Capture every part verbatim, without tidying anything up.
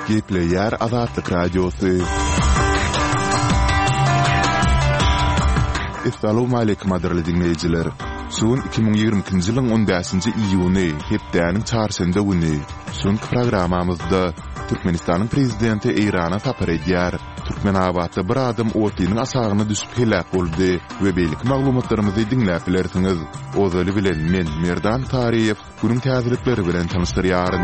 Gepleyer Azatlyk Radiosu. Assalamu alaykum aderli dinleyijiler. Sun iki bin ýigrimiki ýylyň on beşinji iýuny hepdäniň çarşamba güni sun programamyzda Türkmenistanyň prezidenti Eýrana tapar edýär. Türkmenabadda bir adam otynyň asagyna düşüp helak boldy we beýlik maglumatlarymyzy dinläp bilersiňiz. Ozaly bilen men Merdan Tariýew günüň täzelikleri bilen tanışdyrýaryn.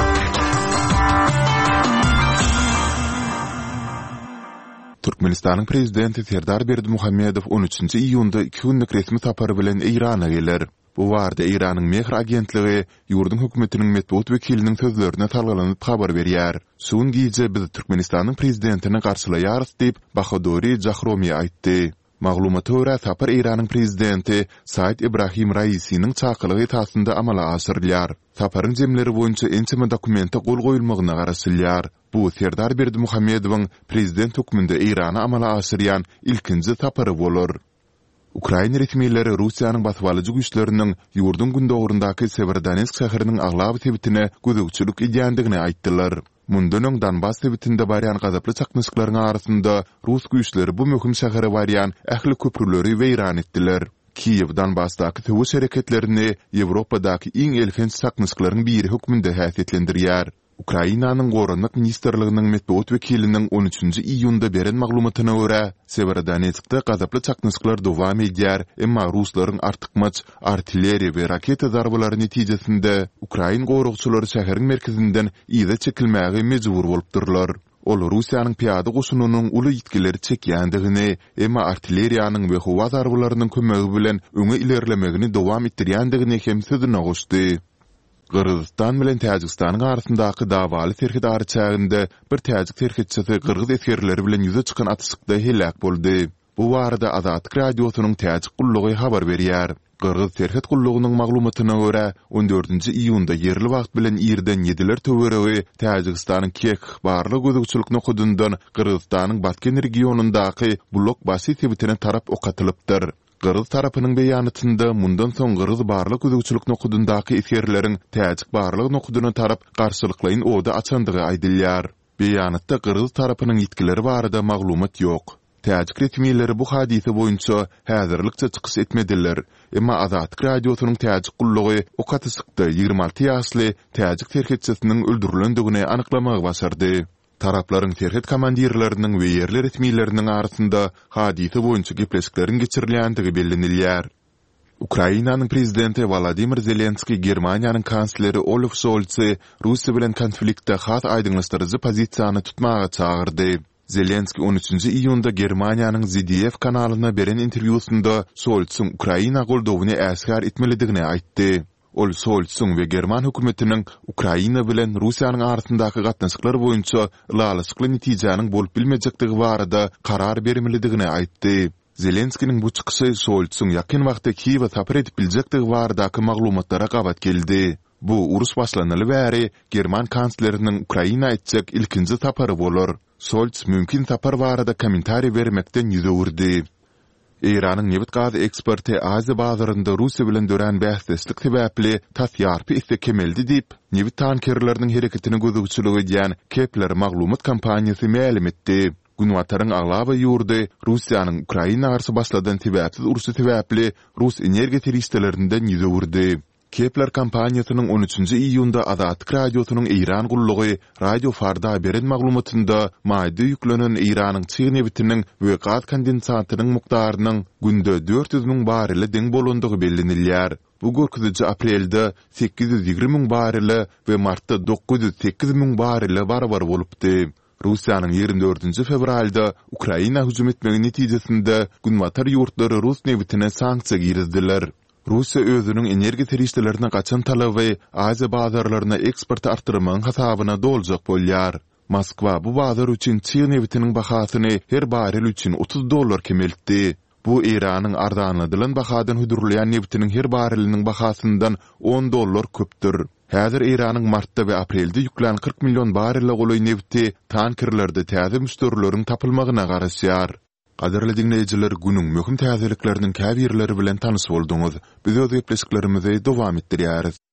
Türkmenistanyň prezidenti Serdar Berdimuhammedow on üçinji iýunda iki günlük resmi tapary bilen Eýrana geler. Bu warda Eýranyň Mehr agentligi ýurdun hökümetiniň medeniýet wekiliniň sözlerine talgalanyp habar berýär. Sun giýje biz Türkmenistanyň prezidentini garşylaýarys diýip Bahadory Jahromy aýtdy. Maglumata görä tapar Eýranyň prezidenti Said Ibrahim Raisiniň çakylygy tasynda amala asyrylýar. Taparyň jemleri boýunça ençeme dokumenta gol goýulmagyna garaşylýar. Bu Serdar Berdimuhammedowyň prezident höküminde Eýrana amala asyrýan ilkinji tapary bolar. Ukraina resmiýetleri Russiýanyň batwalyjy güýçleriniň ýurdun gündogrundaky Severodonetsk şäheriniň aglaby tebitine gözegçilik edýändigini aýtdylar. Mundan öň Donbas tebitinde barýan gazaply çaknyşyklaryň arasynda Rus güýçleri bu möhüm şähere barýan ähli köprüleri weýran etdiler. Kiýew Donbasdaky töwüş hereketlerini Ýewropadaky iň elfenç çaknyşyklaryň biri hökmünde häsiýetlendirýär. Ukrainanyň Gorunlyk ministrliginiň medeniýet wekiliniň on üçinji iýunda beren maglumatyna görä, Severodonetskde gazaply çaknyşyklar dowam edýär, emma ruslaryň artykmaç artilleriýa we raketa zarbalary netijesinde Ukraina gorugçylary şäheriň merkezinden ýyda çekilmäge mejbur bolupdyrlar. Ol Russiýanyň piýada goşunynyň uly ýetkileri çekýändigini, emma artilleriýanyň we howa zarbalarynyň kömegi bilen öňe ilerlemegini dowam etdirýändigini hem sözüne goşdy. Gırgızistan bilen Täjikistanyň arasyndaky dawaly terhidary çäginde bir täjik terhidçisi Gırgız eskerleri bilen ýüze çykan atışykda helak boldy. Bu barada Azatlyk Radiosynyň täjik gullugy habar berýär. Gırgız terhid gullugynyň maglumatyna görä on dördünji iýunda yerli wagt bilen ýerden ýediler töweregi Täjikistanyň Kek barly gözegçilik nokudundan Gırgızstanyň Batken regionundaky blok basy tebitine tarap okatylypdyr. Gırgız tarapynyň beýanatynda mundan soň Gırgız barlyk gözegçilik nokudundaky eskerleriň täjik barlyk nokudyna tarap garşylyklaryň oda açandygy aýdylýar. Beýanatda Gırgız tarapynyň ýetkileri barada maglumat ýok. Täjik resmiýetleri bu hadise boýunça häzirlikçe çykyş etmediler. Emma Azatlyk Radiosynyň täjik gullugy o katysykda ýygrima alty ýaşly täjik terhidçisiniň öldürilendigini anyklamagy başardy. Tarapların terhid komandirlerinin ve yerli resmiýetleriniň arasynda hadise boýunça gepleşikleriň geçirilýändigi bellenilýär. Ukrainanyň prezidenti Volodymyr Zelenski Germaniýanyň kansleri Olaf Scholzy Russiýa bilen konfliktde has aýdyňlaşdyrjy pozisiýany tutmaga çagyrdy. Zelenski on üçinji iýunda Germaniýanyň Z D F kanalyna beren interwýusunda Scholzyň Ukraina goldawyny äsgär etmelidigini aýtdy. Ol Scholzyň we German hökümetiniň Ukraina bilen Russiýanyň arasyndaky gatnaşyklar boýunça ýalyşykly netijäniň bolup bilmejekdigi barada karar bermelidigini aýtdy. Zelenskiň bu çykyşy Scholzyň ýakyn wagtda Kiýewe tapar edip biljekdigi baradaky maglumatlara gabat geldi. Bu urus başlanyly bäri German kansleriniň Ukraina etjek ilkinji tapary bolar. Scholz mümkin tapar barada kommentari bermekden ýüzegirdi. Eýranyň newit gazy eksperti Aziýa bazarynda Russiýa bilen dören bäsdeslik sebäpli taýýarpy isse kemeldi diýip, newit tankerleriniň hereketini gözegçilik edýän Kepler maglumat kampaniýasy ma'lum etdi. Günwataryň aglaby ýurdy Russiýanyň Ukraina garşy başladan sebäpsiz urusy sebäpli Rus energiýa terişdelerinden ýüzegirdi. Kepler kampaniýasynyň on üçinji iýunda Azatlyk Radiosynyň Eýran gullugy Radio Farda beren maglumatynda maýdy ýüklenen Eýranyň çygnewitiniň we gaz kondensatynyň mukdarynyň günde dört yüz miň barrele deň bolandygy bellenilýär. Bu görkeziji aprelde sekiz yüz ýigri miň barrele we martda dokuz yüz sekiz miň barrele barabar bolupdy. Russiýanyň ýigrimbi dördünji fevralda Ukraina hüjüm etmegi netijesinde günwatar ýurtlary Rus newitine sanksiýa girizdiler. Russiýa özüniň energiýa terişdelerini gaçan talaby Aziýa bazarlaryna eksport artyrmagyň hasabyna doljak bolýar. Moskwa bu bazar üçin çyg newitiniň bahasyny her barrel üçin otuz dollar kemeltdi. Bu Eýranyň ardanladylan bahadan hüdürlýän newitiniň her barreliniň bahasyndan on dollar köpdür. Häzir Eýranyň martda we aprelde ýüklen kırk milyon barrelle goly newti tankerlerde täze müşterileriň tapylmagyna garaşýar. Qadarly dinleyijiler, günüň möhüm täzelikleriniň käbirleri bilen tanys bolduňyz. Biz öz gepleşiklerimizi dowam etdirýäris.